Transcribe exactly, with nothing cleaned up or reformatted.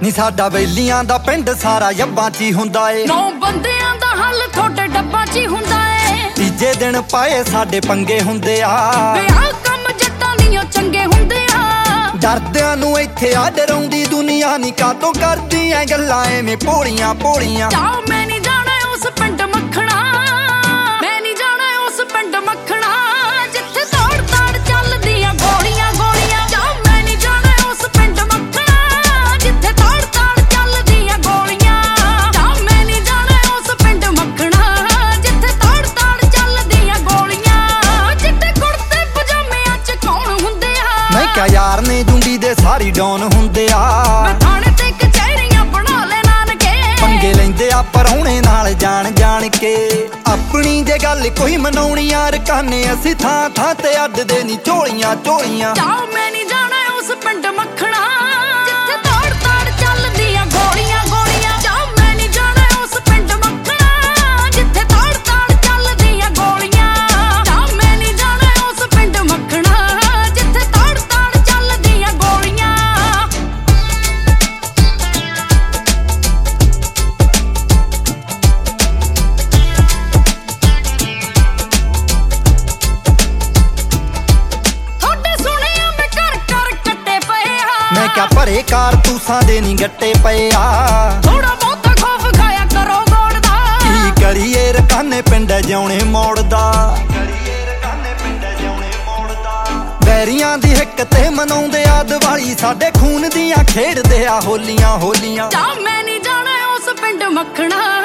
ਨੀ ਸਾਡਾ ਬੇਲੀਆਂ ਦਾ ਪਿੰਡ ਸਾਰਾ ਜੱਬਾਂ 'ਚ ਹੀ ਹੁੰਦਾ ਏ। ਨੌ ਬੰਦਿਆਂ ਦਾ ਹੱਲ ਤੁਹਾਡੇ ਡੱਬਾਂ 'ਚ ਹੀ ਹੁੰਦਾ ਏ। ਤੀਜੇ ਦਿਨ ਪਾਏ ਸਾਡੇ ਪੰਗੇ ਹੁੰਦੇ ਆ, ਵੇ ਆਹ ਕੰਮ ਜੱਟਾਂ ਦੀਆਂ ਚੰਗੇ ਹੁੰਦੇ ਆ। ਡਰਦਿਆਂ ਨੂੰ ਇੱਥੇ ਆ ਡਰਾਉਂਦੀ ਦੁਨੀਆ ਨੀ ਕਾਤੋਂ ਕਰਦੀ ਐ ਗੱਲਾਂ ਐਵੇਂ ਭੋਲੀਆਂ ਭੋਲੀਆਂ। ਜਾਓ ਮੈਂ ਨਹੀਂ ਜਾਣਾ ਉਸ ਪਿੰਡ ਮੱਖਣਾ, ਮੈਂ ਨਹੀਂ ਜਾਣਾ ਉਸ ਪਿੰਡ ਮੱਖਣਾ ਜਿੱਥੇ ਤੋੜ ਤਾੜ ਚੱਲਦੀਆਂ ਗੋਲੀਆਂ ਗੋਲੀਆਂ। ਜਾਓ ਮੈਂ ਨਹੀਂ ਜਾਣਾ ਉਸ ਪਿੰਡ ਮੱਖਣਾ ਜਿੱਥੇ ਤੋੜ ਤਾੜ ਚੱਲਦੀਆਂ ਗੋਲੀਆਂ। ਜਾਓ ਮੈਂ ਨਹੀਂ ਜਾਣਾ ਉਸ ਪਿੰਡ ਮੱਖਣਾ ਜਿੱਥੇ ਤੋੜ ਤਾੜ ਚੱਲਦੀਆਂ ਗੋਲੀਆਂ। ਚਿੱਟੇ ਕੁੜਤੇ ਪਜਾਮਿਆਂ 'ਚ ਕੌਣ ਹੁੰਦੇ ਆ? ਮੈਂ ਕਿਹਾ ਯਾਰ ਨੇ ਜੁੰਡੀ ਦੇ ਸਾਰੀ ਡੌਨ ਹੁੰਦੇ ਆ। ਮੈਂ ਥਾਣੇ ਤੇ ਕਚਹਿਰੀਆਂ ਬਣਾ ਲੈ ਨਾਨਕੇ, ਪੰਗੇ ਲੈਂਦੇ ਆ ਪਰਾਹੁਣੇ ਨਾਲ ਜਾਣ ਜਾਣ ਕੇ। ਆਪਣੀ ਜੇ ਗੱਲ ਕੋਈ ਮਨਾਉਣੀ ਯਾਰ ਕਾਨੇ ਅਸੀਂ ਥਾਂ ਥਾਂ ਤੇ ਅੱਡਦੇ ਨੀ ਝੋਲੀਆਂ ਝੋਲੀਆਂ। ਜਾਓ ਮੈਂ ਨਹੀਂ ਜਾਣਾ ਉਸ ਪਿੰਡ ਮੱਖਣਾ ਜਿੱਥੇ ਤੋੜ ਤਾੜ ਚੱਲਦੀਆਂ ਗੋਲੀਆਂ ਗੋਲੀਆਂ। ਜਾਓ ਮੈਂ ਨਹੀਂ ਜਾਣਾ ਉਸ ਪਿੰਡ ਮੱਖਣਾ ਜਿੱਥੇ ਤੋੜ ਤਾੜ ਚੱਲਦੀਆਂ ਗੋਲੀਆਂ। ਜਾਓ ਮੈਂ ਨਹੀਂ ਜਾਣਾ ਉਸ ਪਿੰਡ ਮੱਖਣਾ ਜਿੱਥੇ ਤੋੜ ਤਾੜ ਚੱਲਦੀਆਂ ਗੋਲੀਆਂ। ਤੁਹਾਡੇ ਸੁਣਿਆ ਮੈਂ ਘਰ ਘਰ ਕੱਟੇ ਪਏ ਆ। ਮੈਂ ਕਿਹਾ ਭਰੇ ਕਾਰਤੂਸਾਂ ਦੇ ਨੀ ਗੱਟੇ ਪਏ ਆ। ਥੋੜਾ ਬਹੁਤਾ ਖੌਫ ਖਾਇਆ ਕਰੋ ਗੋੜ ਦਾ। ਕੀ ਕਰੀਏ ਰਕਾਨੇ ਪਿੰਡ ਜਿਉਣੇ ਮੋੜਦਾ, ਵੈਰੀਆਂ ਦੀ ਹਿੱਕ ਤੇ ਮਨਾਉਂਦੇ ਆ ਦੀਵਾਲੀ ਸਾਡੇ ਖੂਨ ਦੀਆਂ ਖੇਡਦੇ ਆ ਹੋਲੀਆਂ ਹੋਲੀਆਂ। ਜਾਓ ਮੈਂ ਨਹੀਂ ਜਾਣਾ ਉਸ ਪਿੰਡ ਮੱਖਣਾ